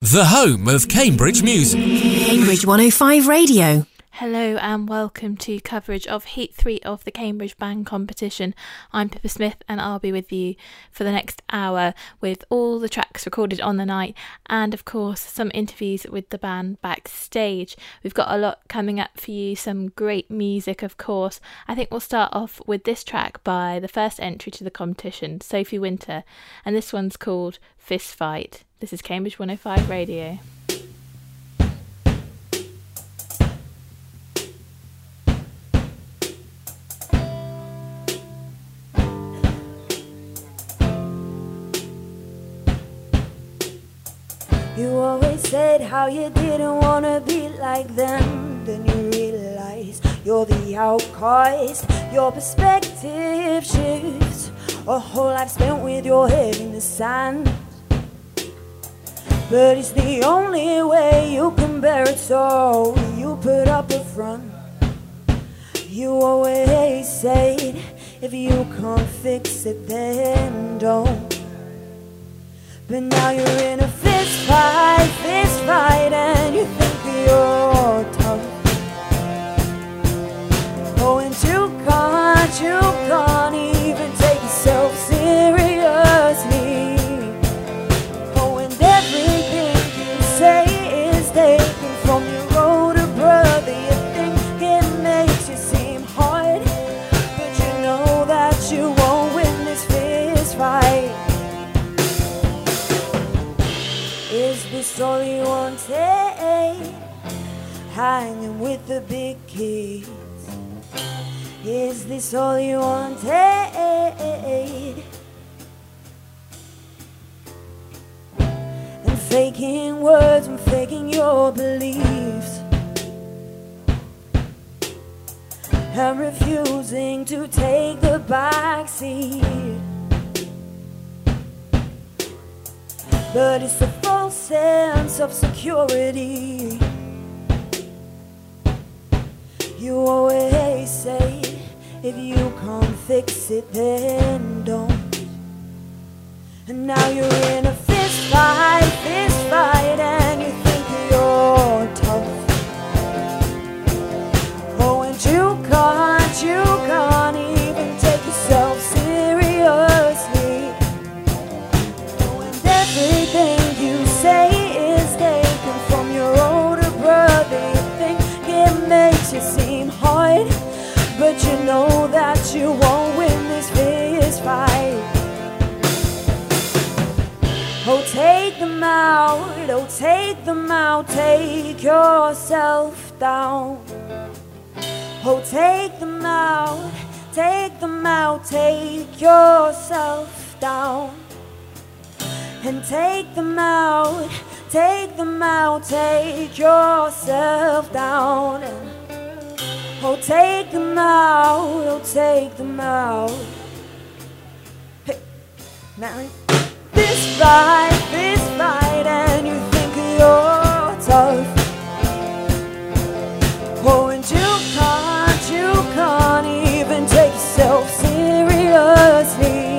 the home of Cambridge music. Cambridge 105 Radio. Hello and welcome to coverage of Heat 3 of the Cambridge Band Competition. I'm Pippa Smith and I'll be with you for the next hour with all the tracks recorded on the night and of course some interviews with the band backstage. We've got a lot coming up for you, some great music of course. I think we'll start off with this track by the first entry to the competition, Sophie Winter, and this one's called Fist Fight. This is Cambridge 105 Radio. You always said how you didn't want to be like them. Then you realize you're the outcast. Your perspective shifts. A whole life spent with your head in the sand. But it's the only way you can bear it, so you put up a front. You always said, if you can't fix it, then don't. But now you're in a fist fight, and you think you're tough. Oh, and you can't even take yourself seriously. Oh, and everything you say is taken from your older brother. You think it makes you seem hard, but you know that you won't win this fist fight. Is this all you wanted? Hanging with the big kids. Is this all you wanted? And faking words and faking your beliefs. And refusing to take the backseat. But it's a false sense of security. You always say, if you can't fix it, then don't. And now you're in a fist fight, and you think you're tough. Oh, and you can't even take yourself seriously. Everything you say is taken from your older brother. You think it makes you seem hard, but you know that you won't win this fist fight. Oh, take them out, take yourself down. Oh, take them out, take yourself down. And take them out, take yourself down. Oh, take them out. Hey, now this fight, and you think you're tough. Oh, and you can't even take yourself seriously.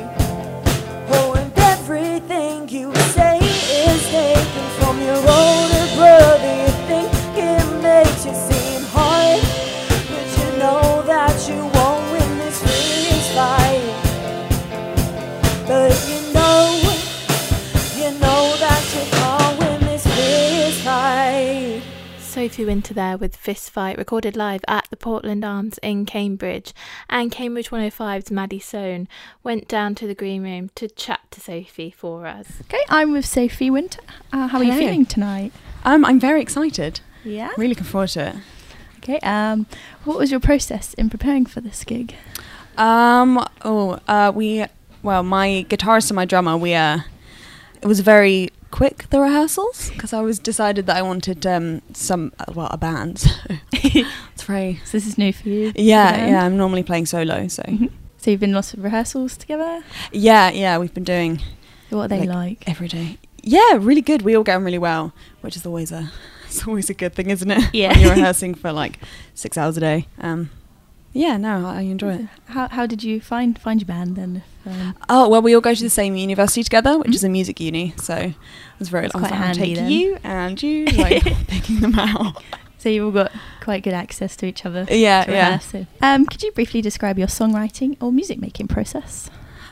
Everything you say is taken from your older brother. You think it makes you seem hard, but you know that you won't win this fist fight. But you know that you can't win this fist fight. Sophie Winter there with Fist Fight, recorded live at the Portland Arms in Cambridge. And Cambridge 105's Maddie Sohn went down to the green room to chat to Sophie for us. Okay, I'm with Sophie Winter. How are you feeling tonight? I'm very excited. Yeah? Really looking forward to it. Okay, what was your process in preparing for this gig? My guitarist and my drummer, it was very quick, the rehearsals, because I was decided that I wanted a band. So it's very. So this is new for you. Yeah. I'm normally playing solo, so. Mm-hmm. So you've been lots of rehearsals together. Yeah, we've been doing. So what are they like? Every day. Yeah, really good. We all get on really well, which is always a good thing, isn't it? Yeah. When you're rehearsing for 6 hours a day. I enjoy it. How did you find your band then? Oh, well, we all go to the same university together, which is a music uni. So it was very That's quite handy take then. you and you, like picking them out. So you've all got quite good access to each other. Yeah, to yeah. rehearse it. Could you briefly describe your songwriting or music making process?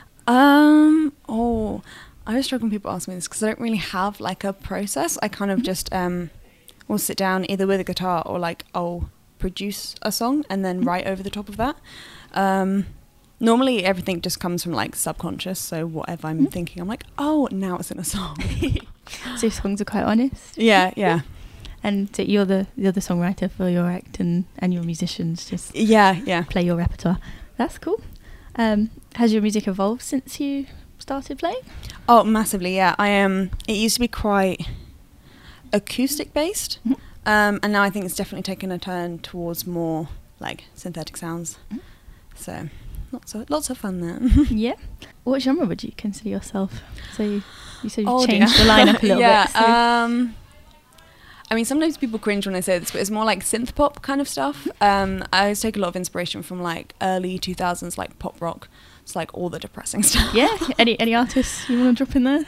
Oh, I always struggle when people ask me this because I don't really have like a process. I kind of just will sit down either with a guitar or like I'll produce a song and then write over the top of that. Normally everything just comes from like subconscious, so whatever I'm thinking, I'm like, oh, now it's in a song. So your songs are quite honest. Yeah. And so you're the songwriter for your act, and your musicians just Yeah. play your repertoire. That's cool. Has your music evolved since you started playing? Oh, massively, yeah. It used to be quite acoustic based, and now I think it's definitely taken a turn towards more like synthetic sounds. So lots of fun there. Yeah. What genre would you consider yourself? So you said you Oh, changed dear. the lineup a little yeah, bit. So. I mean, sometimes people cringe when I say this, but it's more like synth pop kind of stuff. I always take a lot of inspiration from like early 2000s, like pop rock. It's like all the depressing stuff. Yeah. Any artists you want to drop in there?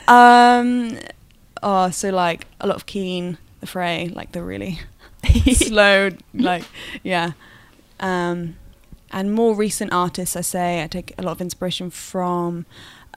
So like a lot of Keane, The Fray, like the really slow, like yeah. And more recent artists, I take a lot of inspiration from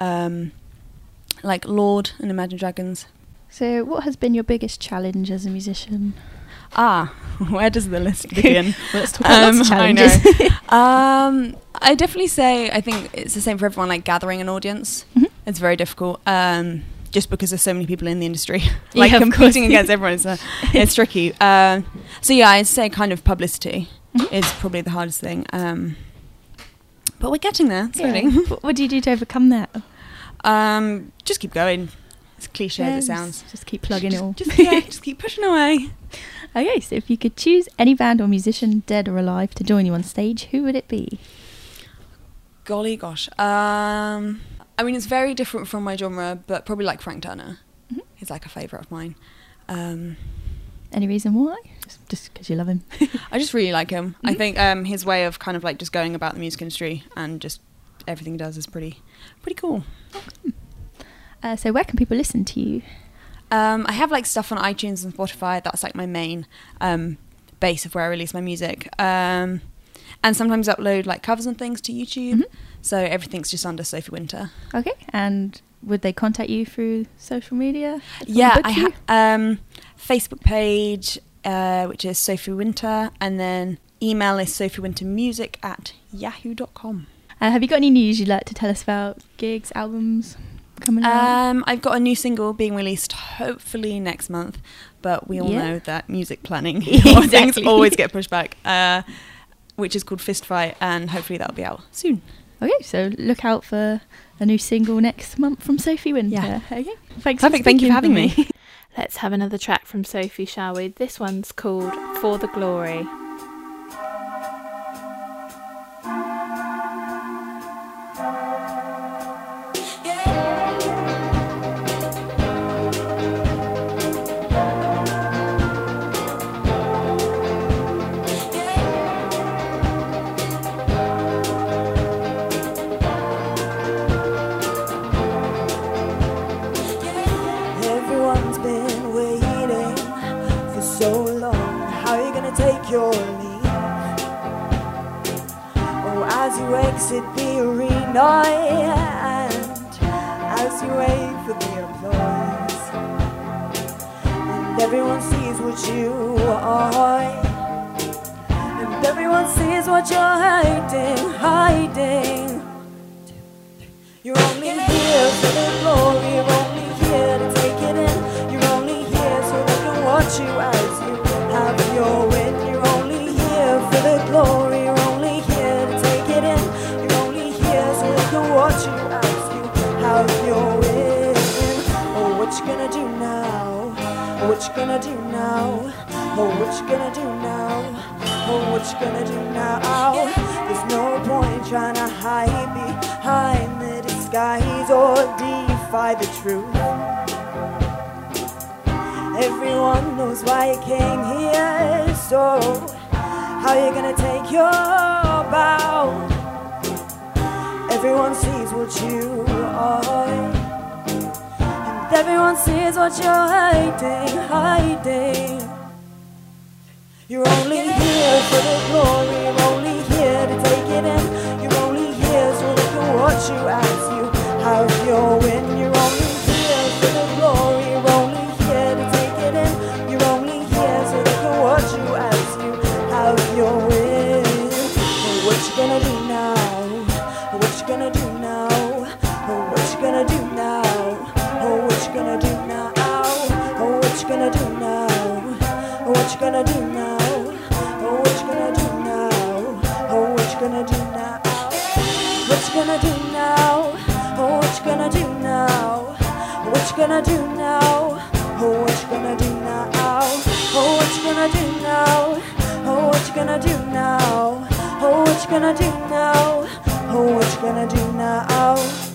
like Lorde and Imagine Dragons. So what has been your biggest challenge as a musician? Where does the list begin? Well, let's talk about lots of challenges. I know. I definitely say I think it's the same for everyone, like gathering an audience. It's very difficult. Just because there's so many people in the industry, like competing against everyone, it's tricky. So yeah, I'd say kind of publicity is probably the hardest thing. But we're getting there slowly. Yeah. What do you do to overcome that? Just keep going. As cliche as it sounds. Just keep plugging it all. Just keep pushing away. Okay, so if you could choose any band or musician, dead or alive, to join you on stage, who would it be? Golly gosh. I mean, it's very different from my genre, but probably like Frank Turner. He's like a favourite of mine. Any reason why? Just because you love him? I just really like him. I think his way of kind of like just going about the music industry and just everything he does is pretty cool. So where can people listen to you? I have like stuff on iTunes and Spotify. That's like my main base of where I release my music. And sometimes upload like covers and things to YouTube. So everything's just under Sophie Winter. Okay, and would they contact you through social media? Yeah, I have Facebook page, which is Sophie Winter, and then email is sophiewintermusic@yahoo.com. Have you got any news you'd like to tell us about? Gigs, albums coming out? I've got a new single being released hopefully next month, but we all know that music planning things always get pushed back, which is called Fist Fight, and hopefully that'll be out soon. Okay, so look out for a new single next month from Sophie Winter. Yeah. Okay. Thanks. Perfect. Thank you for having me. Let's have another track from Sophie, shall we? This one's called For the Glory. Everyone's been waiting for so long. How are you gonna take your leave? Oh, as you exit the arena and as you wait for the applause, and everyone sees what you are, and everyone sees what you're hiding. You're only here for the glory, you're only here to take it in. You're only here so they can watch you as you have your win. You're only here for the glory, you're only here to take it in. You're only here so they can watch you as you have your win. Oh, what you gonna do now? Oh, what you gonna do now? Oh, what you gonna do now? Oh, what you gonna do now? There's no point trying to hide behind the disguise or defy the truth. Everyone knows why you came here, so how you gonna take your bow? everyone sees what you are, and everyone sees what you're hiding. You're only here for the glory, you're only here to take it in. You're only here so they can watch you as you have your win. You're only here for the glory, you're only here to take it in. You're only here so they can watch you as you have your win. What you gonna do now? What you gonna do now? What you gonna do now? What you gonna do now? What you gonna do now? What you gonna do now? What you gonna do now? What you gonna do now? What you gonna do now? What you gonna do now? What you gonna do now? What you gonna do now? What you gonna do now? What you gonna do now? What you gonna do now? What you gonna do now?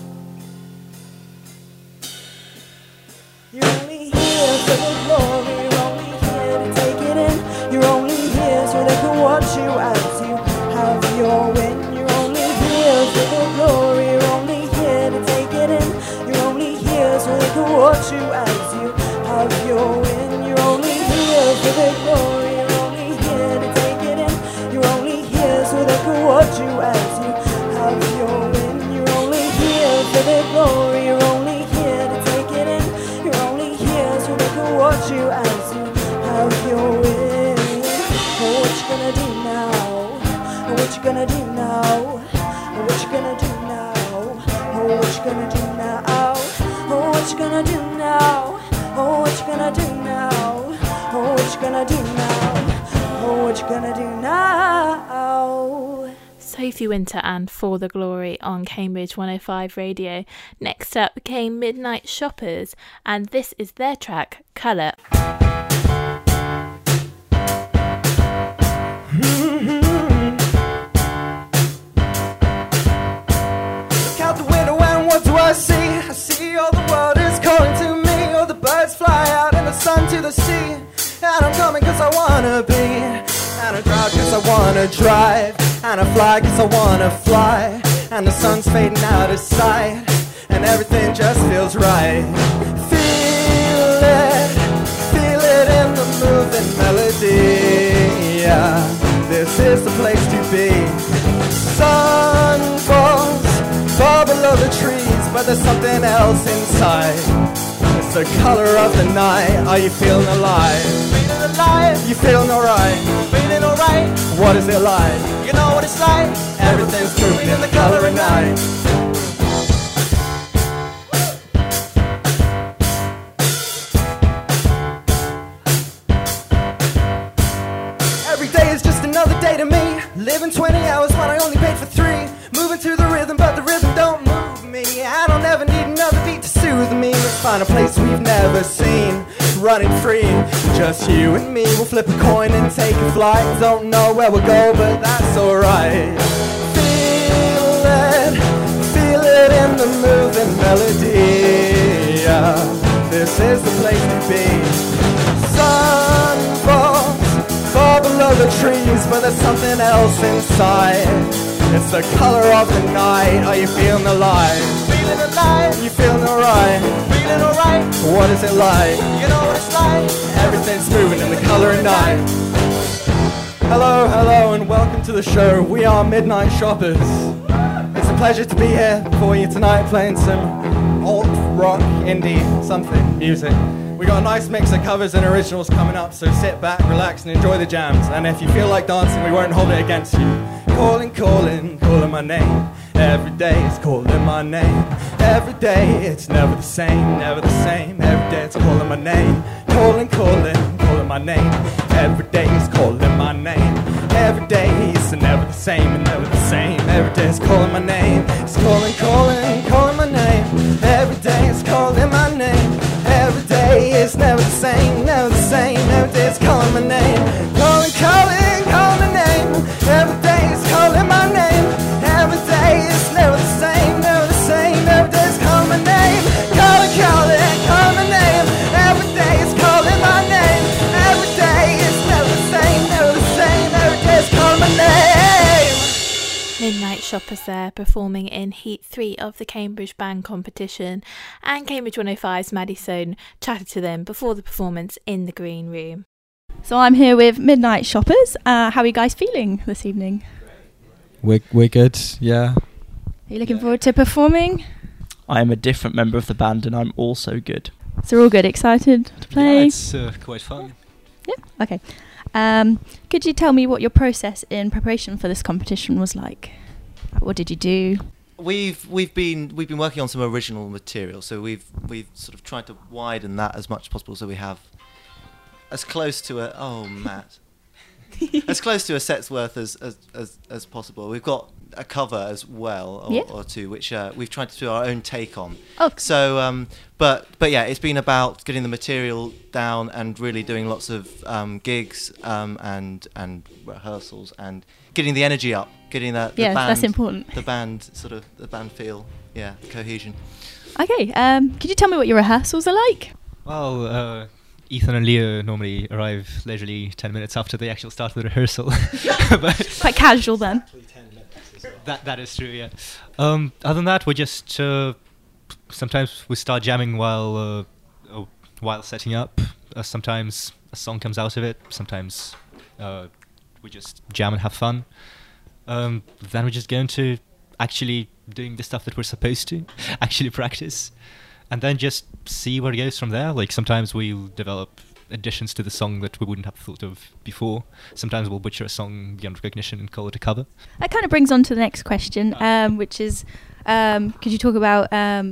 You're only here for the glory, you're only here to take it in. You're only here so they can watch you as you have your win. You're only here for the glory, you're only here to take it in. You're only here so they can watch you as you have your win. You're only here for the glory, you're only here to take it in. You're only here so they can watch you as you have your win. You're only here for the glory, you're only here to take it in. You're only here so they can watch you as you have your win. What you gonna do now? What you gonna do now? What you gonna do now? What you gonna do now? What you gonna do now? What you gonna do now? What you gonna do now? What you gonna do now? Sophie Winter and For the Glory on Cambridge 105 Radio. Next up came Midnight Shoppers, and this is their track, Colour. Look out the window and what do I see? I see all the world is calling to me. All the birds fly out and the sun to the sea. And I'm coming cause I wanna be, and I drive cause I wanna drive, and I fly cause I wanna fly, and the sun's fading out of sight, and everything just feels right. Feel it in the moving melody, yeah. This is the place to be. Sun falls far below the trees, but there's something else inside. It's the color of the night. Are you feeling alive? Feeling alive? You feeling alright? Feeling alright? What is it like? You know what it's like? Everything's moving in the color of night. Every day is just another day to me. Living 20 hours when I only paid for 3. Moving to the rhythm, but the rhythm don't move me. I don't ever need another beat to soothe me. Let's find a place we've never seen, running free, just you and me. We'll flip a coin and take a flight. Don't know where we'll go, but that's alright. Feel it in the moving melody, yeah. This is the place to be. Sun falls far below the trees, but there's something else inside. It's the color of the night. Are you feeling alive? Feeling alive? You feeling alright? Feeling alright? What is it like? You know what it's like? Everything's moving in the color of night. Hello, hello, and welcome to the show. We are Midnight Shoppers. It's a pleasure to be here for you tonight, playing some alt rock, indie, something music. We got a nice mix of covers and originals coming up, so sit back, relax, and enjoy the jams. And if you feel like dancing, we won't hold it against you. Calling my name. Every day it's calling my name. Every day it's never the same, never the same. Every day it's calling my name. Calling my name. Every day it's calling my name. Every day it's never the same, and never the same. Every day it's calling my name. It's calling my name. Every day it's calling my name. Every day it's never the same, never the same. Every day it's calling my name. Calling my name. Every day it's calling my name. Every day it's never the same, never the same. Every day it's calling my name. Calling my name. Every day it's calling my name. Every day it's never the same, never the same. Every day it's calling my name. Midnight Shoppers there performing in Heat 3 of the Cambridge Band Competition, and Cambridge 105's Maddie Sohn chatted to them before the performance in the Green Room. So I'm here with Midnight Shoppers. How are you guys feeling this evening? We're good, yeah. Are you looking forward to performing? I am a different member of the band and I'm also good. So we're all good, excited to play? Yeah, it's quite fun. Yeah, okay. Could you tell me what your process in preparation for this competition was like? What did you do? We've been working on some original material, so we've sort of tried to widen that as much as possible, so we have as close to as close to a set's worth as possible. We've got a cover as well, or two, which we've tried to do our own take on. Oh. So, but yeah, it's been about getting the material down and really doing lots of gigs and rehearsals and getting the energy up, getting the band. That's important. The band feel, cohesion. Okay. Could you tell me what your rehearsals are like? Well, Ethan and Leo normally arrive leisurely 10 minutes after the actual start of the rehearsal. But quite casual then. That is true, yeah. Other than that, we just sometimes we start jamming while setting up. Sometimes a song comes out of it. Sometimes we just jam and have fun. Then we just go into actually doing the stuff that we're supposed to, actually practice. And then just see where it goes from there. Like sometimes we'll develop additions to the song that we wouldn't have thought of before. Sometimes we'll butcher a song beyond recognition and call it a cover. That kind of brings on to the next question, which is, could you talk about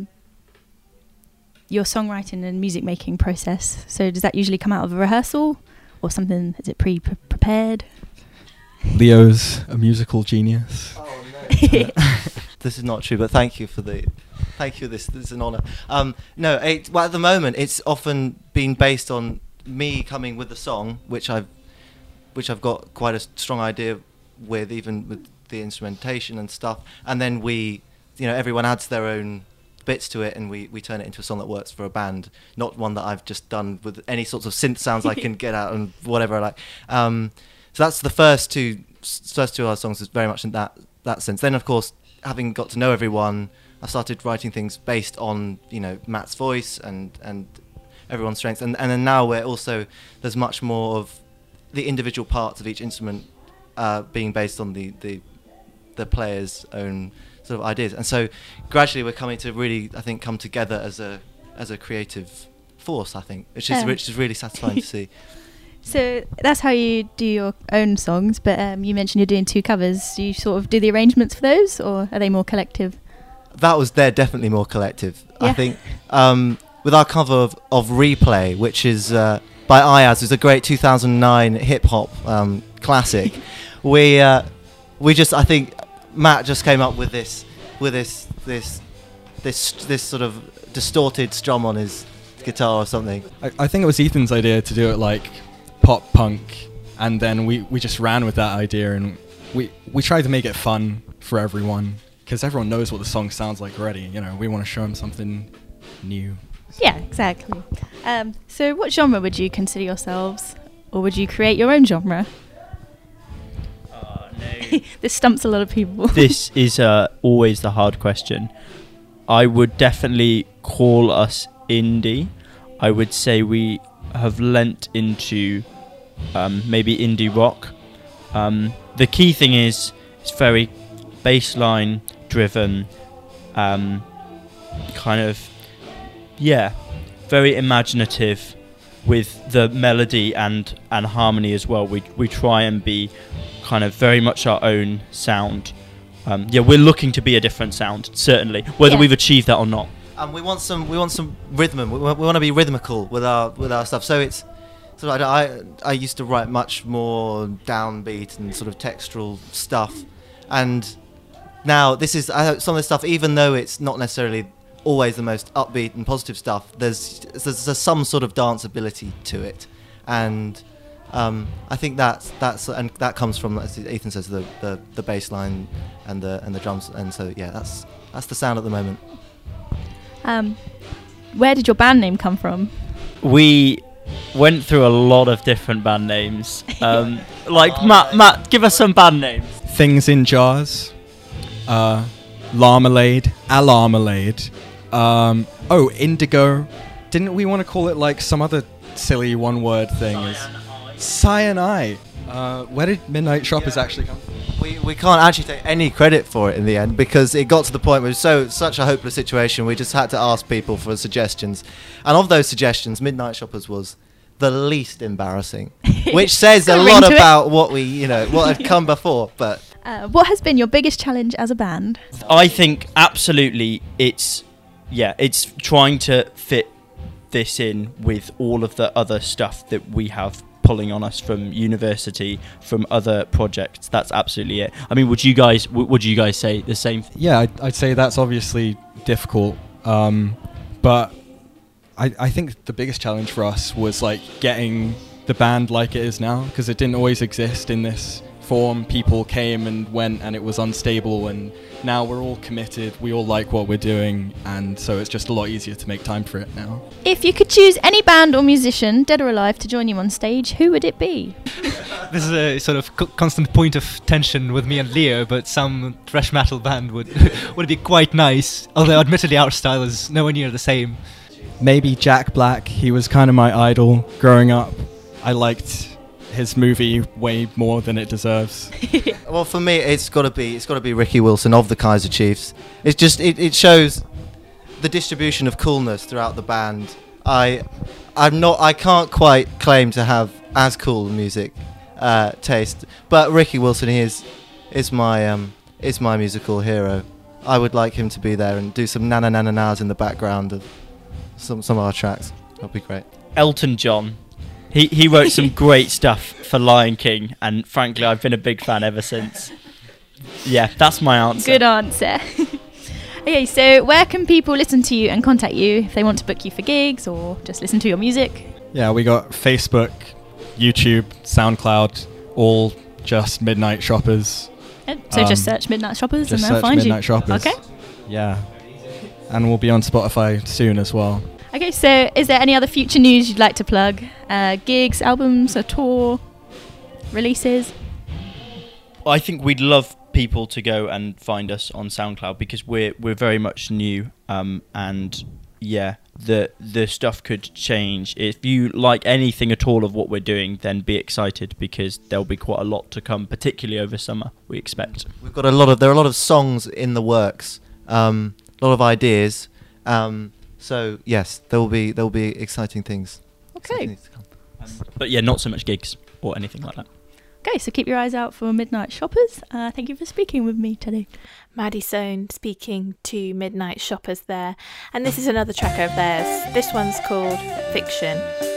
your songwriting and music making process? So does that usually come out of a rehearsal or something? Is it prepared? Leo's a musical genius. Oh no. This is not true, but thank you. This is an honour. Well, at the moment, it's often been based on me coming with the song, which I've got quite a strong idea with, even with the instrumentation and stuff. And then everyone adds their own bits to it, and we turn it into a song that works for a band, not one that I've just done with any sorts of synth sounds I can get out and whatever I like. So that's the first two of our songs is very much in that sense. Then, of course, having got to know everyone, I started writing things based on Matt's voice and everyone's strengths, and then now there's much more of the individual parts of each instrument being based on the player's own sort of ideas, and so gradually we're coming to really, I think, come together as a creative force, I think, which is really satisfying to see. So that's how you do your own songs, but you mentioned you're doing 2 covers. Do you sort of do the arrangements for those, or are they more collective? They're definitely more collective. Yeah. I think with our cover of Replay, which is by Ayaz, who's a great 2009 hip hop classic. I think Matt just came up with this sort of distorted strum on his guitar or something. I think it was Ethan's idea to do it like pop punk, and then we just ran with that idea, and we tried to make it fun for everyone, because everyone knows what the song sounds like already. We want to show them something new. Yeah, exactly. So what genre would you consider yourselves, or would you create your own genre? No. This stumps a lot of people. This is always the hard question. I would definitely call us indie. I would say we have lent into maybe indie rock. The key thing is it's very bassline driven, very imaginative with the melody and harmony as well. We try and be kind of very much our own sound. We're looking to be a different sound, certainly, whether we've achieved that or not. We want some rhythm. We want to be rhythmical with our stuff. So it's sort of, I used to write much more downbeat and sort of textural stuff, and now this is some of this stuff. Even though it's not necessarily always the most upbeat and positive stuff, there's some sort of danceability to it, and I think that comes from, as Ethan says, the bass line and the drums, and so that's the sound at the moment. Where did your band name come from? We went through a lot of different band names. Matt, give us some band names. Things in Jars. Larmalade, Alarmalade. Indigo. Didn't we want to call it like some other silly one-word thing? Cyanide. Where did Midnight Shoppers actually come from? We can't actually take any credit for it in the end, because it got to the point where it was such a hopeless situation. We just had to ask people for suggestions, and of those suggestions, Midnight Shoppers was the least embarrassing, which says a lot about what had come before. But what has been your biggest challenge as a band? I think absolutely it's trying to fit this in with all of the other stuff that we have pulling on us from university, from other projects. That's absolutely it. I mean, would you guys say the same? Yeah, I'd say that's obviously difficult, but I think the biggest challenge for us was like getting the band like it is now, because it didn't always exist in this form. People came and went and it was unstable, and now we're all committed, we all like what we're doing, and so it's just a lot easier to make time for it now. If you could choose any band or musician, dead or alive, to join you on stage, who would it be? This is a sort of constant point of tension with me and Leo, but some thrash metal band would be quite nice, although admittedly our style is nowhere near the same. Maybe Jack Black. He was kind of my idol growing up. I liked his movie way more than it deserves. Well, for me, it's got to be Ricky Wilson of the Kaiser Chiefs. It's just it shows the distribution of coolness throughout the band. I can't quite claim to have as cool music taste, but Ricky Wilson is my musical hero. I would like him to be there and do some na-na-na-na-nas in the background of some of our tracks. That'd be great. Elton John. He wrote some great stuff for Lion King, and frankly, I've been a big fan ever since. Yeah, that's my answer. Good answer. Okay, so where can people listen to you and contact you if they want to book you for gigs or just listen to your music? Yeah, we got Facebook, YouTube, SoundCloud, all just Midnight Shoppers. So just search Midnight Shoppers and Just they'll search find Midnight you. Shoppers. Okay. Yeah. And we'll be on Spotify soon as well. Okay, so is there any other future news you'd like to plug? Gigs, albums, a tour, releases? I think we'd love people to go and find us on SoundCloud, because we're very much new, and yeah, the stuff could change. If you like anything at all of what we're doing, then be excited, because there'll be quite a lot to come, particularly over summer, we expect. We've got there are a lot of songs in the works, a lot of ideas. So yes, there will be exciting things. Okay. But yeah, not so much gigs or anything like that. Okay, so keep your eyes out for Midnight Shoppers. Thank you for speaking with me today. Maddie Sohn speaking to Midnight Shoppers there. And this is another track of theirs. This one's called Fiction.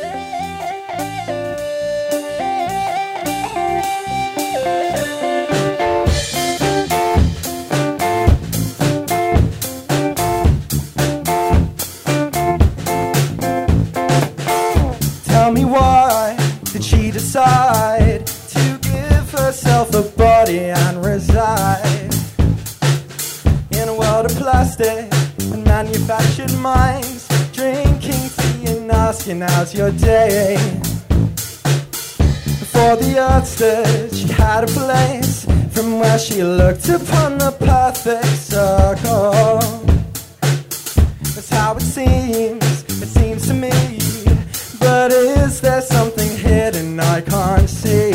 Tell me, why did she decide to give herself a body and reside in a world of plastic and manufactured minds, drinking tea and asking how's your day? Before the earth stood, she had a place from where she looked upon the perfect circle. That's how it seems to me. But is there something hidden I can't see?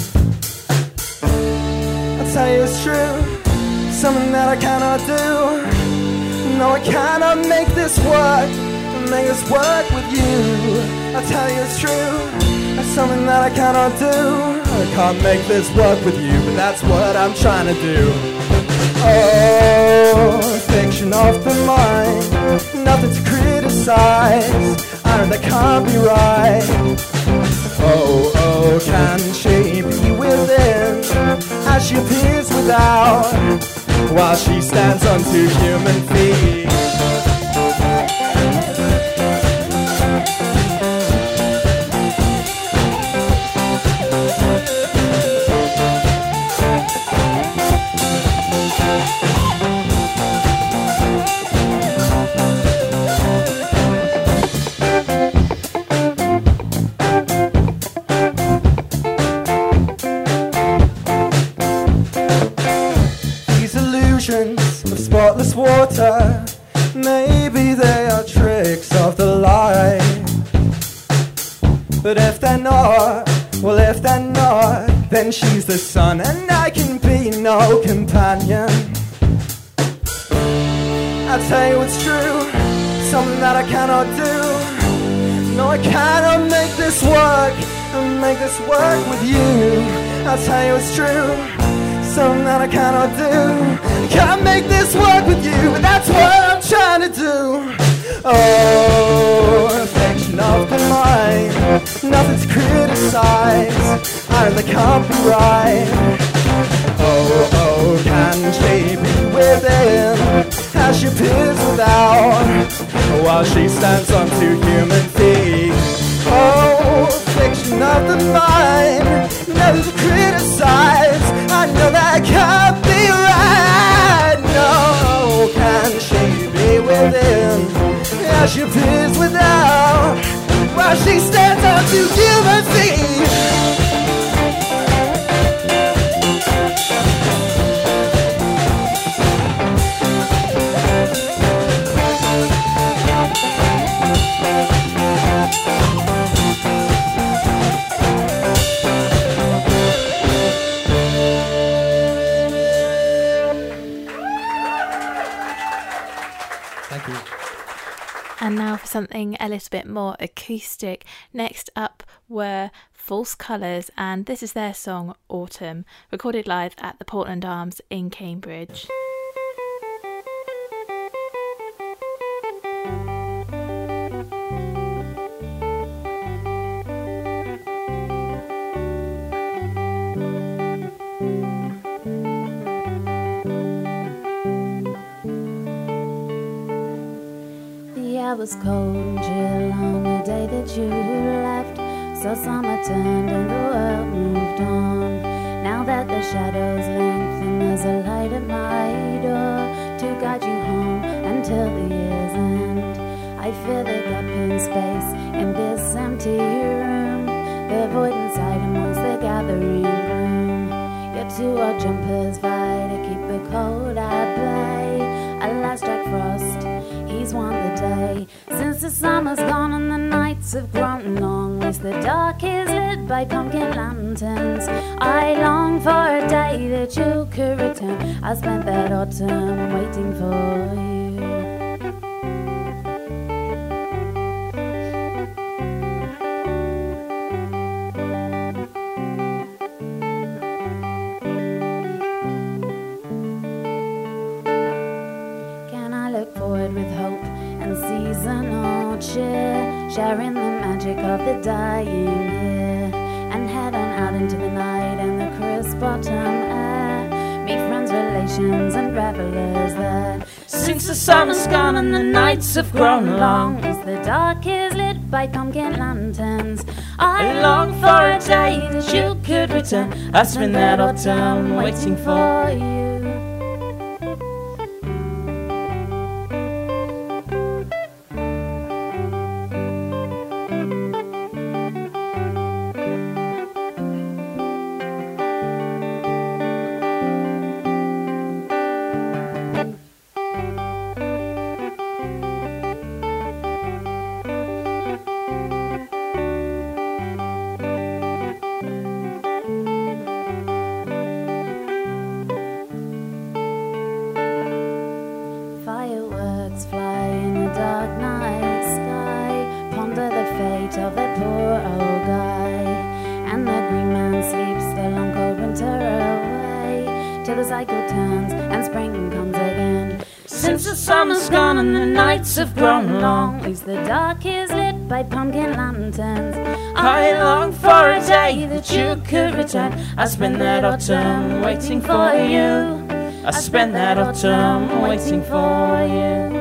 I'll tell you it's true, something that I cannot do. No, I cannot make this work with you. I'll tell you it's true, there's something that I cannot do. I can't make this work with you, but that's what I'm trying to do. Oh, fiction of the mind, nothing to criticize. I know that can't be right. Oh, can she be within as she appears without, while she stands on two human feet? not, well if they're not, then she's the sun and I can be no companion. I'll tell you what's true, something that I cannot do. No, I cannot make this work, and make this work with you. I'll tell you what's true, something that I cannot do. Can't make this work with you, but that's what I'm trying to do. Oh, affection of the mind, nothing to criticize, I'm the copyright. Oh, can she be within, as she appears without, while she stands on two human feet. Oh, affection of the mind, never to criticize, I know that can't be right. No, can she be within, as she appears without, while she stands on two human feet. And now for something a little bit more acoustic. Next up were False Colours, and this is their song Autumn, recorded live at the Portland Arms in Cambridge. It was cold and chill on the day that you left, so summer turned and the world moved on. Now that the shadows lengthen, there's a light at my door to guide you home until the year's end. I feel the gap in space in this empty room, the void inside amongst the gathering gloom. Your two odd jumpers vie to keep the cold at bay. Alas, Jack Frost, he's won the day. Since the summer's gone and the nights have grown long, at least the dark is lit by pumpkin lanterns. I long for a day that you could return. I spent that autumn waiting for you. Sharing the magic of the dying here, and head on out into the night and the crisp autumn air. Meet friends, relations and revelers there. Since the summer's gone and the nights have grown long, as the dark is lit by pumpkin lanterns, I long for a day that you could return. I spent that autumn waiting for you. Have grown long, at least the dark is lit by pumpkin lanterns. I long for a day that you could return. I spent that autumn waiting for you. I spent that autumn waiting for you.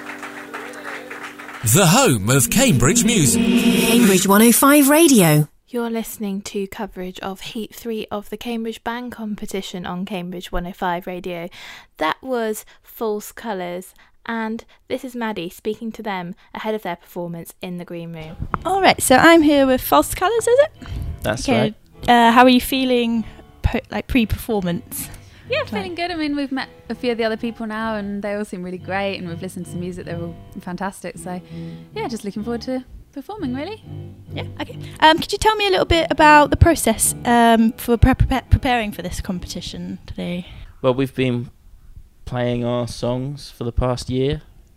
The home of Cambridge music. Cambridge 105 Radio. You're listening to coverage of Heat 3 of the Cambridge Band Competition on Cambridge 105 Radio. That was False Colours, and this is Maddie speaking to them ahead of their performance in the Green Room. All right, so I'm here with False Colours, is it? That's right. How are you feeling pre-performance? Yeah, feeling good. I mean, we've met a few of the other people now and they all seem really great, and we've listened to some music, they're all fantastic. So, yeah, just looking forward to performing, really. Yeah, okay. Could you tell me a little bit about the process for preparing for this competition today? Well, we've been playing our songs for the past year,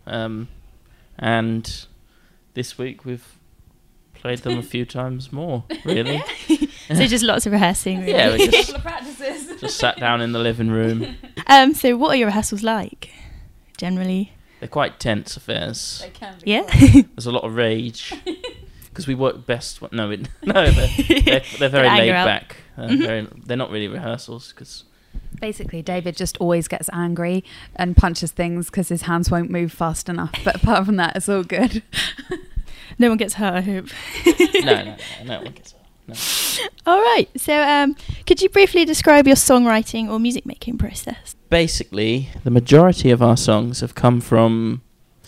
and this week we've played them a few times more, really. So just lots of rehearsing, really. Yeah, we Couple of practices. just sat down in the living room. So what are your rehearsals like, generally? They're quite tense affairs. They can be. Yeah? There's a lot of rage. Because we work best... they're very laid back. They're not really rehearsals, because... Basically, David just always gets angry and punches things because his hands won't move fast enough. But apart from that, it's all good. No one gets hurt, I hope. No one gets hurt. No. All right. So could you briefly describe your songwriting or music making process? Basically, the majority of our songs have come from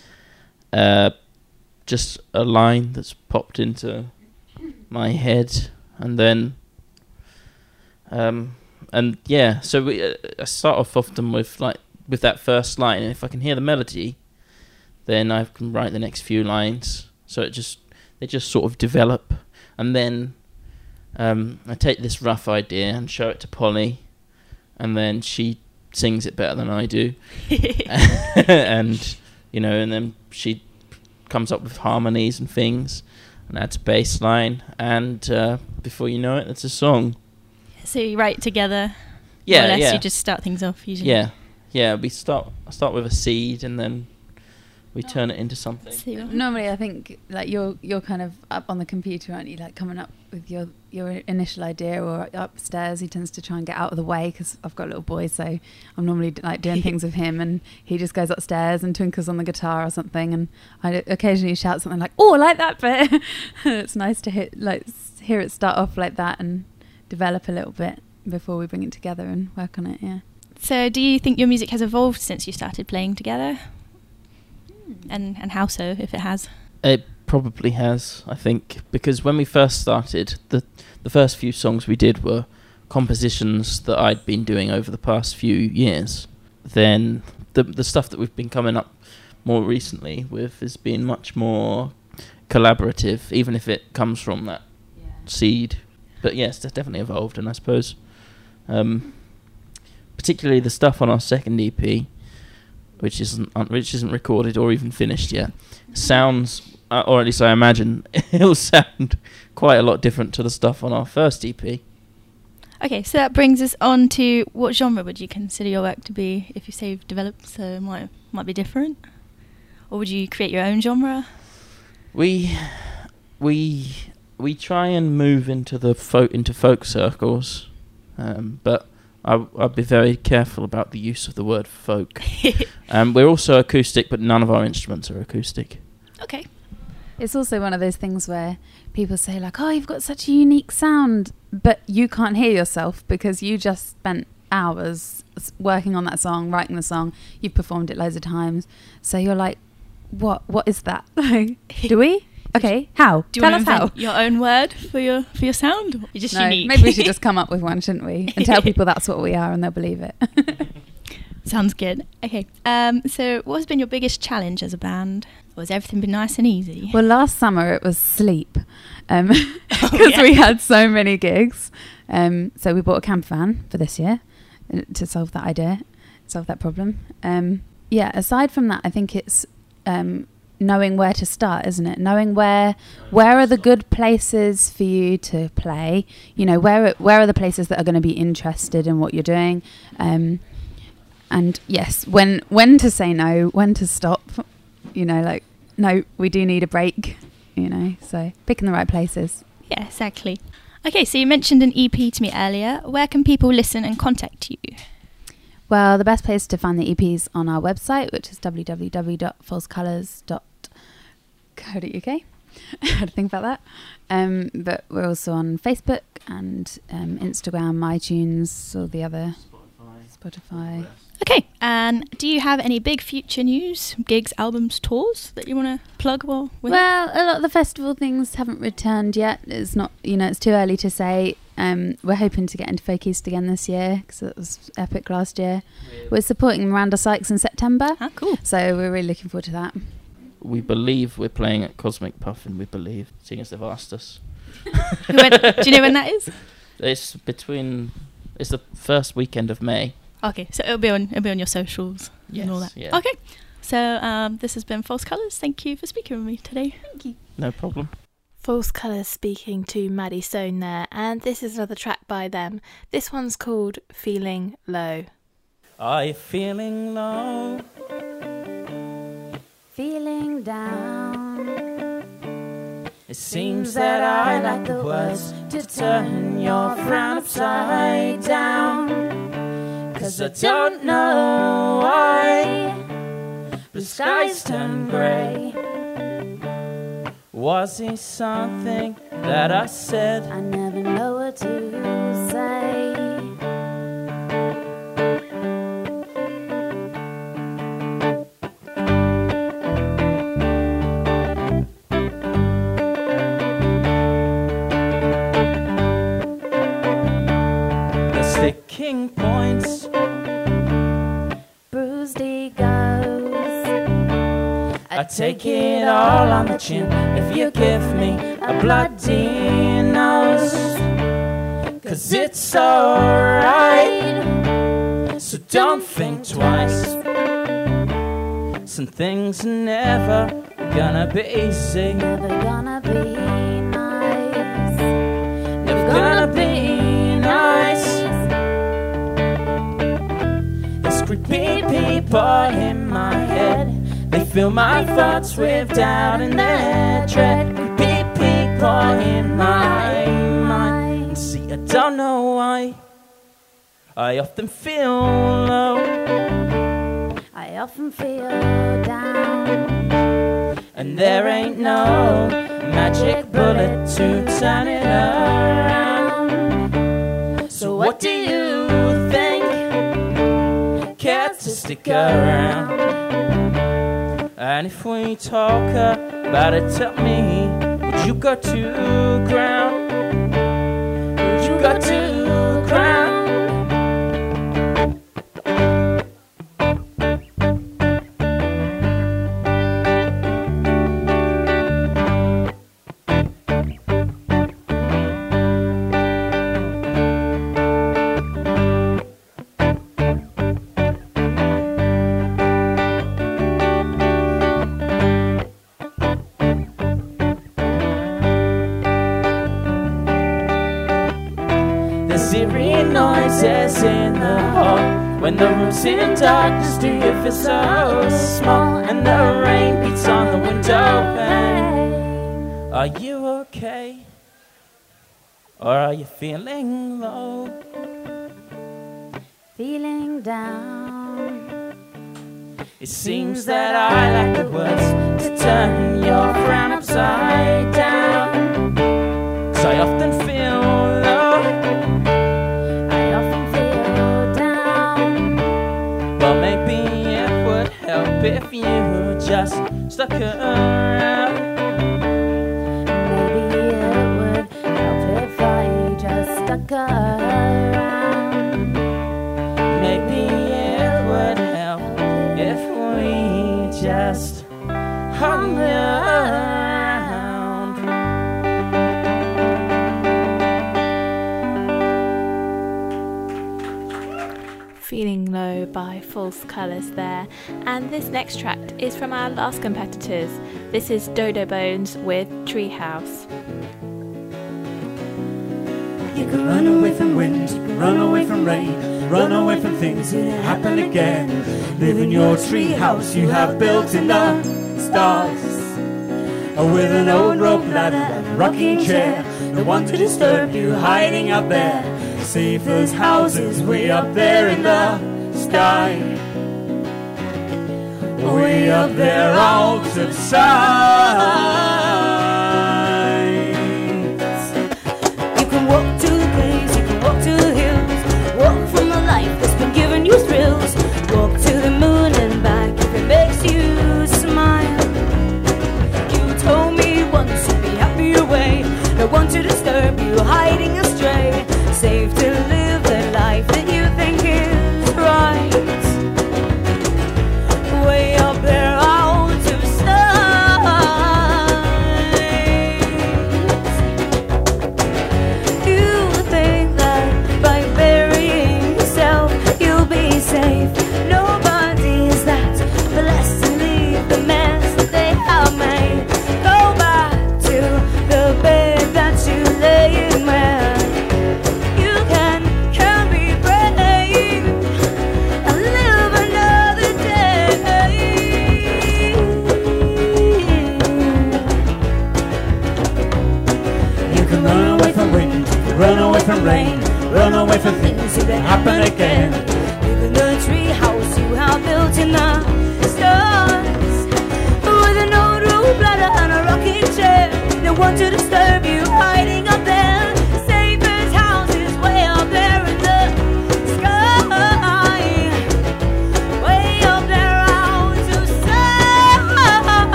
just a line that's popped into my head, and then so I start off often with that first line, and if I can hear the melody, then I can write the next few lines. So they just sort of develop, and then I take this rough idea and show it to Polly, and then she sings it better than I do, and then she comes up with harmonies and things, and adds a bass line, and before you know it, it's a song. So you write together. Yeah, more or less, yeah. You just start things off usually. Yeah. I start with a seed, and then we turn it into something. Normally, I think you're kind of up on the computer, aren't you? Like coming up with your initial idea, or upstairs. He tends to try and get out of the way because I've got a little boy, so I'm normally doing things with him, and he just goes upstairs and twinkles on the guitar or something, and I occasionally shout something like, "Oh, I like that bit." It's nice to hear it start off like that and develop a little bit before we bring it together and work on it. Yeah. So do you think your music has evolved since you started playing together? And how so, if it has? It probably has, I think, because when we first started, the first few songs we did were compositions that I'd been doing over the past few years. Then the stuff that we've been coming up more recently with has been much more collaborative, even if it comes from that seed. But yes, it's definitely evolved, and I suppose particularly the stuff on our second EP, which isn't recorded or even finished yet, sounds, or at least I imagine, it'll sound quite a lot different to the stuff on our first EP. Okay, so that brings us on to what genre would you consider your work to be? If you say you've developed, so it might be different, or would you create your own genre? We try and move into folk circles, but I'll be very careful about the use of the word folk. We're also acoustic, but none of our instruments are acoustic. Okay. It's also one of those things where people say like, "Oh, you've got such a unique sound," but you can't hear yourself because you just spent hours working on that song, writing the song. You've performed it loads of times, so you're like, "What is that?" Do we? Okay, how? Do you Tell want us to how. invent your own word for your sound? Or you're just unique. Maybe we should just come up with one, shouldn't we? And tell people that's what we are, and they'll believe it. Sounds good. Okay. So what has been your biggest challenge as a band? Or has everything been nice and easy? Well, last summer it was sleep, because we had so many gigs. So we bought a camper van for this year to solve that problem. Aside from that, I think it's knowing where to start, isn't it? Knowing where are the good places for you to play. Where are the places that are going to be interested in what you're doing. And yes, when to say no, when to stop, no, we do need a break, so picking the right places. Yeah, exactly. Okay, so you mentioned an EP to me earlier. Where can people listen and contact you? Well, the best place to find the EP is on our website, which is www.falsecolours.co.uk. I had to think about that. But we're also on Facebook and Instagram, iTunes, all the other Spotify. Okay, and do you have any big future news, gigs, albums, tours that you want to plug? Well, a lot of the festival things haven't returned yet. It's not, it's too early to say. We're hoping to get into Folk East again this year because it was epic last year. We're supporting Miranda Sykes in September. Ah, cool. So we're really looking forward to that. We believe we're playing at Cosmic Puffin, we believe, seeing as they've asked us. Do you know when that is? It's the first weekend of May. Okay, so it'll be on your socials and all that. Yeah. Okay, so this has been False Colours. Thank you for speaking with me today. Thank you. No problem. False Colours speaking to Maddie Stone there, and this is another track by them. This one's called Feeling Low. Are you feeling low? Feeling down. It seems that I lack the words to turn your frown upside down. 'Cause I don't know why the skies turn grey. Was it something that I said? I never know what to say. The sticking points, bruised egos. I take it all on the chin if you give me a bloody nose. 'Cause it's alright, so don't think twice. Some things are never gonna be easy, Never gonna be nice. never gonna be nice. There's creepy people in my head, they fill my thoughts with doubt and their dread. Creepy people in my mind. See, I don't know why I often feel low. I often feel down. And there ain't no magic bullet to turn it around. So what do you think? Care to stick around? And if we talk about it, tell me, would you go to ground? Would you go to ground? Eerie noises in the hall. When the room's in darkness, do you feel so small? And the rain beats on the window pane. Are you okay? Or are you feeling low? Feeling down. It seems that I lack the words to turn your frown upside down. 'Cause I often feel low. Well, maybe it would help if you just stuck around. Maybe it would help if I just stuck around. Maybe it would help if we just hung around. Feeling Low by False Colours there. And this next track is from our last competitors. This is Dodo Bones with Treehouse. You can run away from wind, you can run away from rain, run away from things that happen again. Live in your treehouse you have built in the stars, with an old rope ladder and a rocking chair. No one to disturb you hiding up there, safe as houses way up there in the sky. Way up there out of sight.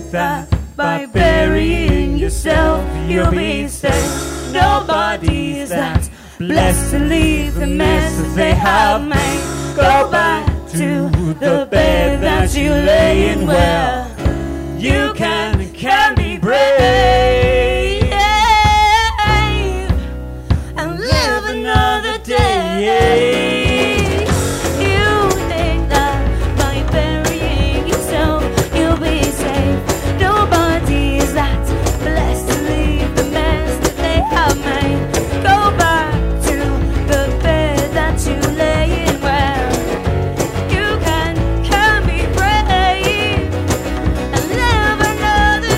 that by burying yourself you'll be safe. Nobody is that blessed to leave the mess that they have made. Go back to the bed that you lay in where you can be brave and live another day. You think that by burying yourself you'll be safe. Nobody is that blessed to leave the mess that they have made. Go back to the bed that you lay in where you can be brave and live another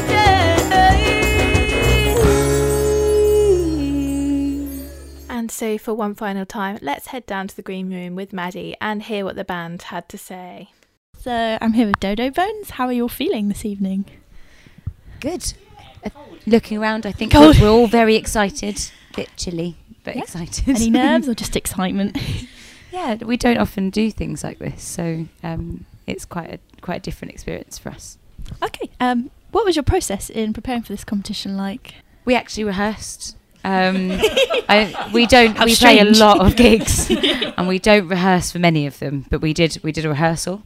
day. And so for one final time, let's head down to the green room with Maddie and hear what the band had to say. So I'm here with Dodo Bones. How are you all feeling this evening? Good. Looking around, I think Cold. we're all very excited. A bit chilly, but Yeah. excited. Any nerves or just excitement? Yeah, we don't often do things like this, so it's quite a different experience for us. Okay. What was your process in preparing for this competition like? We actually rehearsed. We don't. How we play a strange. lot of gigs, and we don't rehearse for many of them. But we did a rehearsal.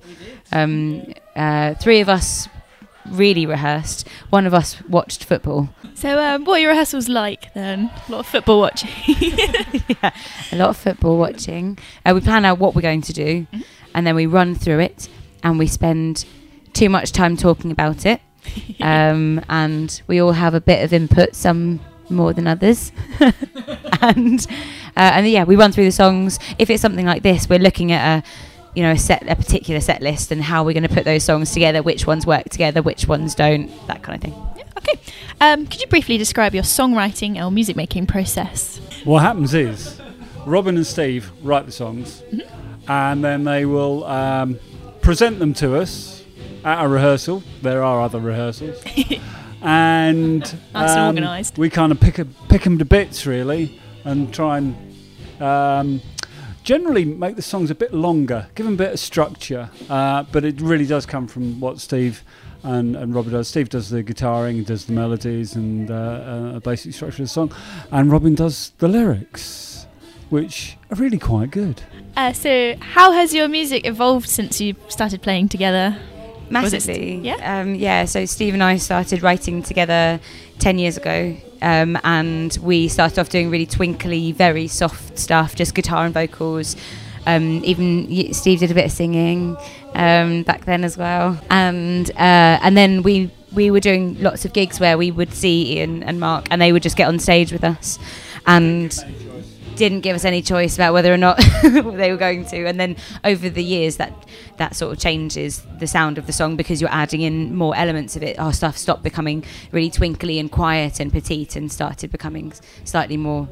3 of us really rehearsed. 1 of us watched football. So what are your rehearsals like then? A lot of football watching. Yeah, a lot of football watching. We plan out what we're going to do, and then we run through it, and we spend too much time talking about it. And we all have a bit of input, some more than others. and yeah, we run through the songs. If it's something like this, we're looking at a particular set list and how we're going to put those songs together, which ones work together, which ones don't, that kind of thing. Yeah, okay. Could you briefly describe your songwriting or music making process? What happens is Robin and Steve write the songs, and then they will present them to us at a rehearsal. There are other rehearsals. And Nice and organised. we kind of pick them to bits, really, and try and generally make the songs a bit longer, give them a bit of structure. But it really does come from what Steve and Robin does. Steve does the guitaring, does the melodies and a basic structure of the song, and Robin does the lyrics, which are really quite good. So how has your music evolved since you started playing together? Massively. Yeah? So Steve and I started writing together 10 years ago, and we started off doing really twinkly, very soft stuff, just guitar and vocals. Even Steve did a bit of singing back then as well, and then we were doing lots of gigs where we would see Ian and Mark, and they would just get on stage with us and didn't give us any choice about whether or not they were going to. And then over the years that sort of changes the sound of the song, because you're adding in more elements of it. Our stuff stopped becoming really twinkly and quiet and petite and started becoming slightly more.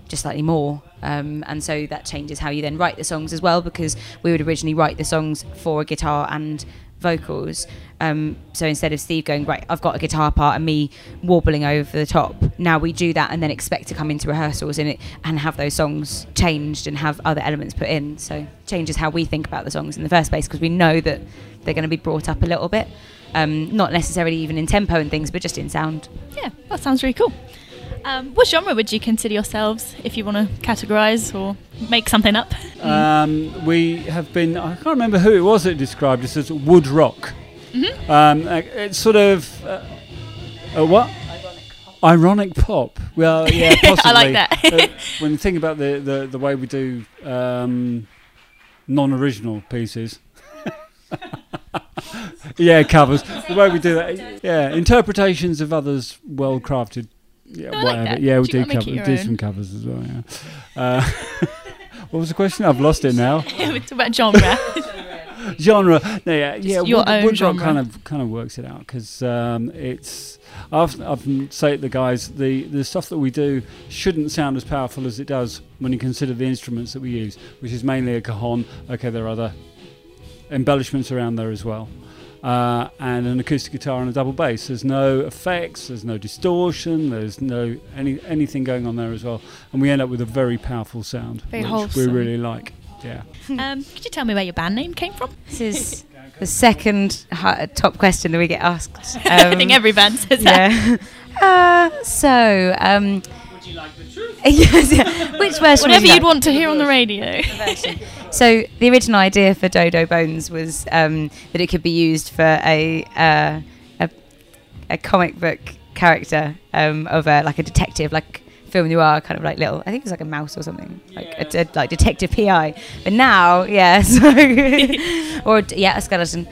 And so that changes how you then write the songs as well, because we would originally write the songs for a guitar and vocals. So instead of Steve going, right, I've got a guitar part and me warbling over the top, now we do that and then expect to come into rehearsals in it and have those songs changed and have other elements put in. So it changes how we think about the songs in the first place, because we know that they're going to be brought up a little bit, not necessarily even in tempo and things, but just in sound. Yeah, that sounds really cool. What genre would you consider yourselves, if you want to categorise or make something up? We have been, I can't remember who it was that described us as wood rock. It's sort of what? Ironic pop. Well, yeah, possibly. I like that. When you think about the way we do non-original pieces. Yeah, covers. The way we do that. Yeah, interpretations of others, well-crafted. Yeah, I whatever. like that. Yeah, we Do you do wanna make it cover. your Do own? some covers as well. Yeah. What was the question? I've lost it now. It's about genre. Genre. No, yeah. your own Woodrock genre. kind of works it out, because it's. I often say to the guys, the stuff that we do shouldn't sound as powerful as it does when you consider the instruments that we use, which is mainly a cajon. Okay, there are other embellishments around there as well. And an acoustic guitar and a double bass. There's no effects, there's no distortion, there's no anything going on there as well, and we end up with a very powerful sound, Very which wholesome. we really like. Yeah. Could you tell me where your band name came from? This is the second top question that we get asked. I think every band says that. Would you like the truth? Yes, yeah. Which version? Whatever you'd want to hear on the radio. So the original idea for Dodo Bones was that it could be used for a comic book character of like a detective, like film noir kind of like little. I think it was like a mouse or something, like a like detective PI. But now, a skeleton.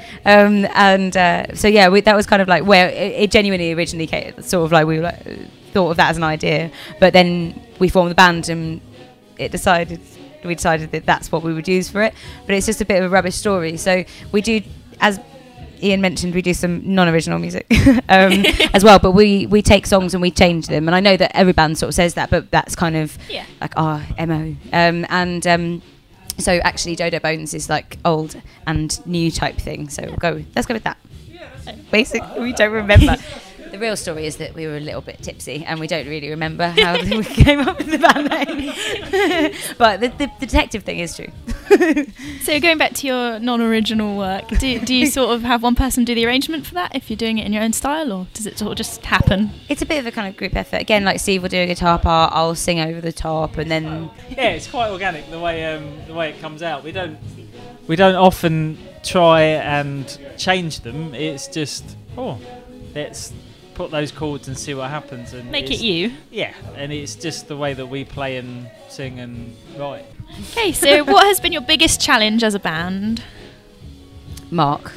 That was kind of like where it genuinely originally came. Sort of like we thought of that as an idea, but then we formed the band and we decided that that's what we would use for it. But it's just a bit of a rubbish story. So we do, as Ian mentioned, we do some non-original music as well, but we take songs and we change them, and I know that every band sort of says that, but that's kind of like our MO. So actually Dodo Bones is like old and new type thing, so let's go with that. Basically, we don't remember. The real story is that we were a little bit tipsy and we don't really remember how we came up with the band name. But the detective thing is true. So going back to your non-original work, do you sort of have one person do the arrangement for that if you're doing it in your own style, or does it sort of just happen? It's a bit of a kind of group effort. Again, like Steve will do a guitar part, I'll sing over the top, and then... Yeah, it's quite organic the way it comes out. We don't often try and change them. It's just, let's put those chords and see what happens, and make it you. Yeah, and it's just the way that we play and sing and write. Okay, so what has been your biggest challenge as a band? Mark.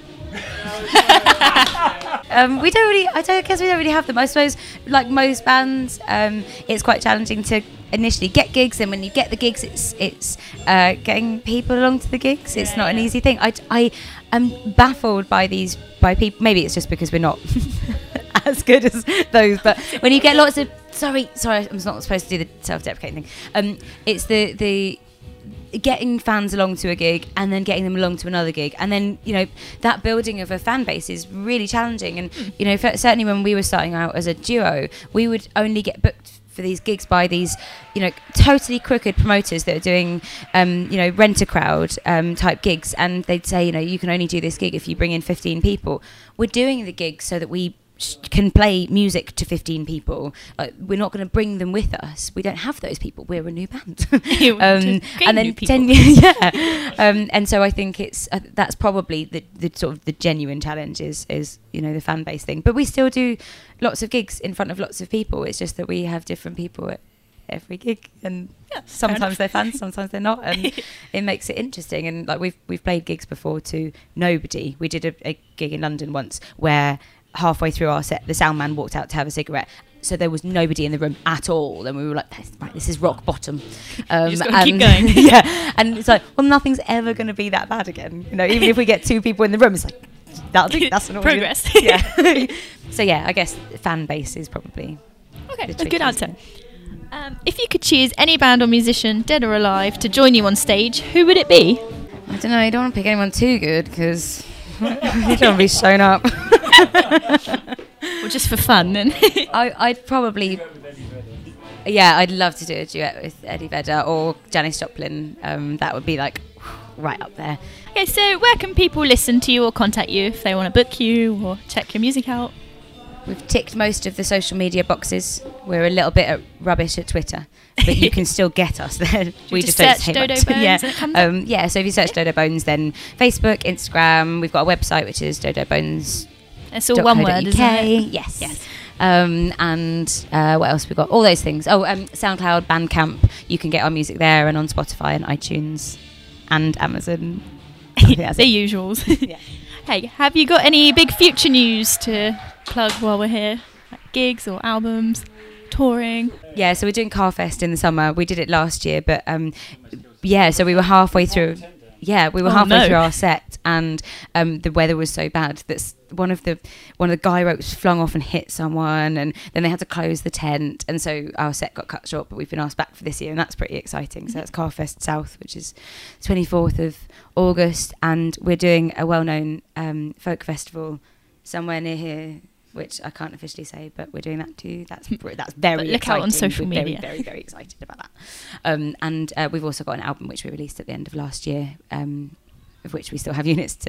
I guess we don't really have them. I suppose, like most bands, it's quite challenging to initially get gigs, and when you get the gigs, it's getting people along to the gigs. It's not an easy thing. I am baffled by people. Maybe it's just because we're not as good as those, but when you get lots of sorry, I'm not supposed to do the self-deprecating thing. It's the getting fans along to a gig and then getting them along to another gig, and then that building of a fan base is really challenging. And certainly when we were starting out as a duo, we would only get booked for these gigs by these totally crooked promoters that are doing rent a crowd type gigs, and they'd say you can only do this gig if you bring in 15 people. We're doing the gig so that we can play music to 15 people. We're not going to bring them with us. We don't have those people. We're a new band. And then 10 years, and so I think it's that's probably the sort of the genuine challenge is the fan base thing. But we still do lots of gigs in front of lots of people. It's just that we have different people at every gig, and sometimes they're fans, sometimes they're not, and it makes it interesting. And like we've played gigs before to nobody. We did a gig in London once where halfway through our set the sound man walked out to have a cigarette, so there was nobody in the room at all, and we were like, right, this is rock bottom. You just gotta keep going. And it's like, well, nothing's ever going to be that bad again, even if we get 2 people in the room, it's like that's an progress. So I guess fan base is probably a good answer. If you could choose any band or musician, dead or alive, to join you on stage, who would it be? I don't know, I don't want to pick anyone too good because you don't want to be shown up. Or just for fun then? I'd probably... Yeah, I'd love to do a duet with Eddie Vedder or Janis Joplin. That would be like right up there. Okay, so where can people listen to you or contact you if they want to book you or check your music out? We've ticked most of the social media boxes. We're a little bit rubbish at Twitter, but you can still get us there. We just search Dodo Bones and it comes up? So if you search Dodo Bones, then Facebook, Instagram, we've got a website which is Dodo Bones. It's all one word, isn't it? Yes. And what else we got? All those things. SoundCloud, Bandcamp. You can get our music there, and on Spotify and iTunes and Amazon. The usuals. Hey, have you got any big future news to plug while we're here? Like gigs or albums, touring? Yeah, so we're doing Carfest in the summer. We did it last year, but so we were halfway through. Yeah, we were halfway through our set, and the weather was so bad that one of the guy ropes flung off and hit someone, and then they had to close the tent, and so our set got cut short. But we've been asked back for this year, and that's pretty exciting. So that's Carfest South, which is 24th of August, and we're doing a well-known folk festival somewhere near here, which I can't officially say, but we're doing that too. That's very exciting. Look out on social media. Very, very excited about that. And we've also got an album which we released at the end of last year, of which we still have units to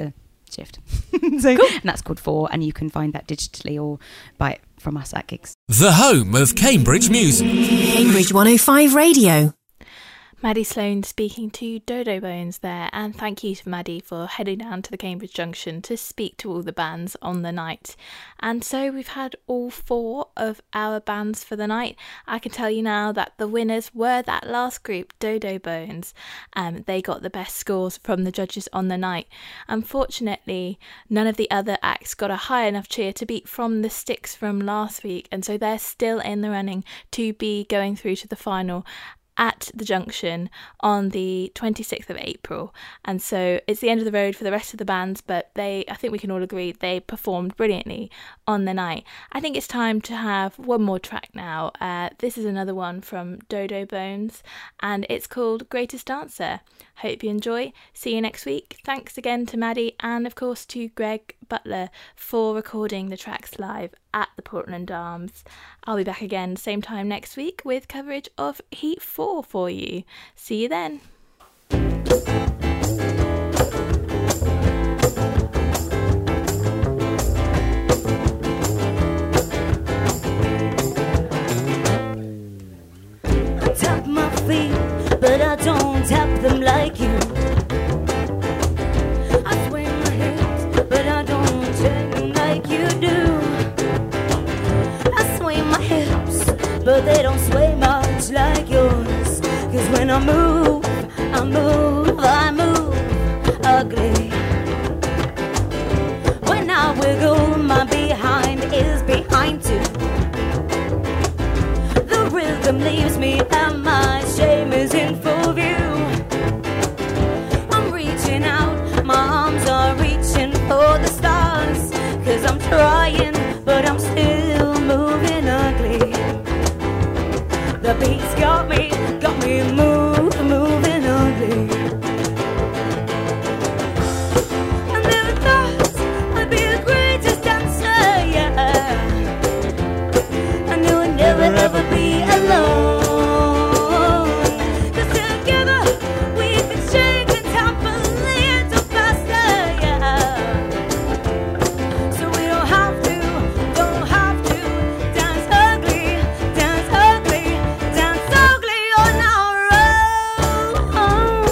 Shift. So, cool. And that's called 4, and you can find that digitally or buy it from us at gigs. The home of Cambridge music. Cambridge 105 Radio. Maddie Sloan speaking to Dodo Bones there, and thank you to Maddie for heading down to the Cambridge Junction to speak to all the bands on the night. And so we've had all 4 of our bands for the night. I can tell you now that the winners were that last group, Dodo Bones. They got the best scores from the judges on the night. Unfortunately, none of the other acts got a high enough cheer to beat From the Sticks from last week, and so they're still in the running to be going through to the final at the Junction on the 26th of April. And so it's the end of the road for the rest of the bands, but I think we can all agree they performed brilliantly on the night. I think it's time to have one more track now. This is another one from Dodo Bones, and it's called Greatest Dancer. Hope you enjoy. See you next week. Thanks again to Maddie and of course to Greg Butler for recording the tracks live at the Portland Arms. I'll be back again same time next week with coverage of Heat 4 for you. See you then. I tap my feet, but I don't tap them like you. I swing my hips, but I don't turn them like you do. I swing my hips, but they don't sway much like yours. 'Cause when I move, I move, I move ugly. When I wiggle, my behind is behind too. The rhythm leaves me and my shame is in full view. I'm reaching out, my arms are reaching for the stars. 'Cause I'm trying, but I'm still moving ugly. The beat's got me moving ugly. I never thought I'd be the greatest dancer, yeah. I knew I'd never ever be alone. 'Cause together we could shake and tap a little faster, yeah. So we don't have to dance ugly on our own.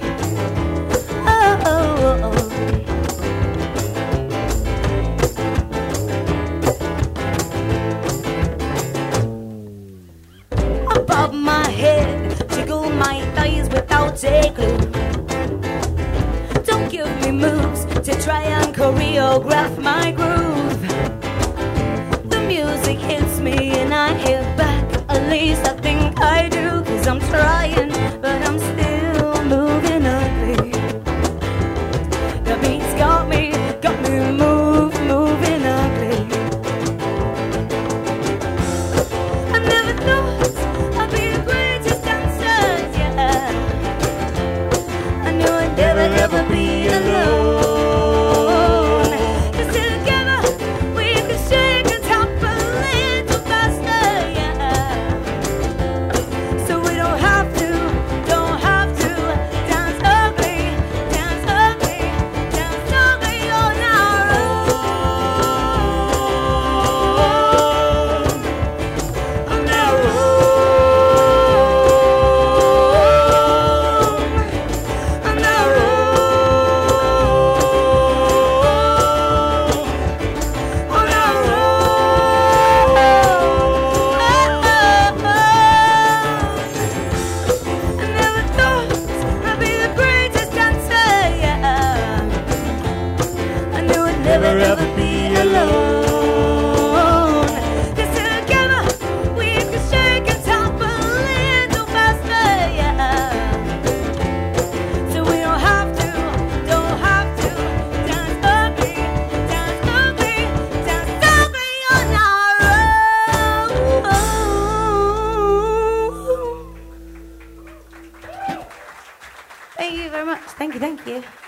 I bob my head, jiggle my thighs without a clue. Don't give me moves to try and choreograph my groove. The music hits me and I hit back, at least I think I do. 'Cause I'm trying, but I'm still moving ugly. The beat's got me moving ugly. I never thought I'd be the greatest dancer, yeah. I knew I'd never ever be alone. 'Cause together we could shake and tap a little faster, yeah. So we don't have to dance ugly on our own. On our own. On our own. On our own. I never thought I'd be the greatest dancer, yeah. I knew I'd never ever be alone. 'Cause together we could shake and tap a little faster, yeah. So we don't have to dance ugly on our own. Thank you very much. Thank you.